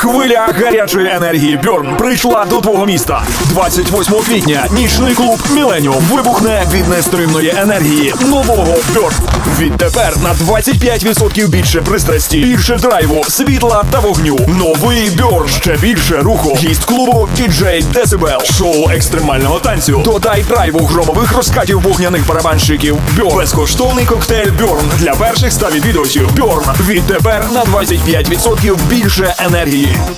Хвиля гарячої енергії Бьорн прийшла до твого міста. 28 квітня нічний клуб «Міленіум» вибухне від нестримної енергії нового Бьорн. Відтепер на 25% більше пристрасті, більше драйву, світла та вогню. Новий Бьорн, ще більше руху. Гість клубу діджей Десибел. Шоу екстремального танцю. Додай драйву громових розкатів вогняних барабанщиків. Бьорн. Безкоштовний коктейль Бьорн для перших 100 відвідувачів. Бьорн. Відтепер на 25% більше енергії.